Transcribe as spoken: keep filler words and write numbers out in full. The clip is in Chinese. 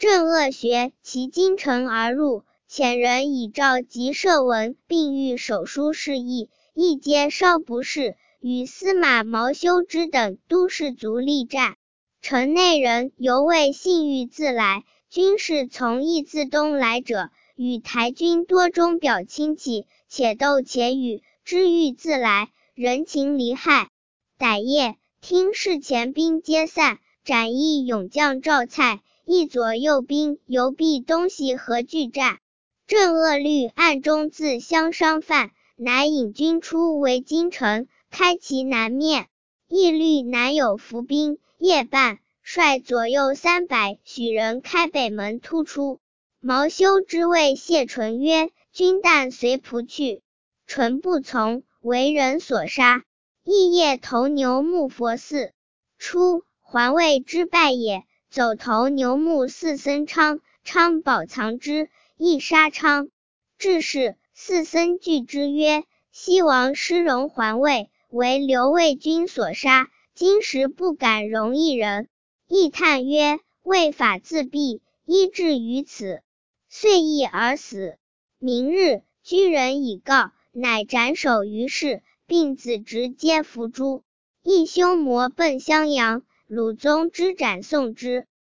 郑恶学其京城而入，遣人以诏及赦文，并谕手书示意，亦皆稍不是，与司马毛修之等都士卒力战。城内人犹未信欲自来，军士从义自东来者，与台军多中表亲戚，且斗且语，知欲自来，人情离害。逮夜，听事前兵皆散，斩一勇将赵蔡，一左右兵由避东西河拒战。郑恶虑暗中自相商贩，乃引军出围京城，开其南面。亦虑南有伏兵，夜半，率左右三百许人开北门突出。毛修之谓谢纯曰：君但随仆去。纯不从，为人所杀。翌夜投牛木佛寺。初，环卫之败也，走投牛木寺僧昌，昌保藏之，亦杀昌。至是，寺僧惧之曰：西王师容环卫，为刘卫军所杀，今时不敢容一人。亦叹曰：为法自毙，依至于此。遂缢而死。明日，居人以告，乃斩首于市，并子侄皆伏诛。义修魔奔襄阳，鲁宗之斩送之。